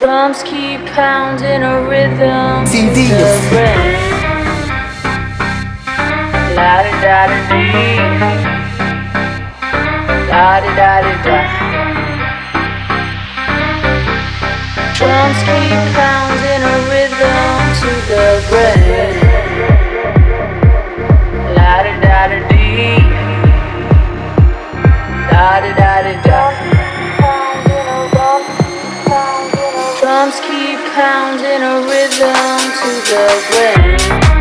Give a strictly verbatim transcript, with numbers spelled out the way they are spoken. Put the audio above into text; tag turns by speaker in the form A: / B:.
A: Drums keep pounding a rhythm
B: Sin
A: to the
B: Dios.
A: brain. La di da di dee, la di da di da. Drums keep pounding a rhythm to the brain. La di da di dee, la di da di da. Drums keep pounding a rhythm to the brain.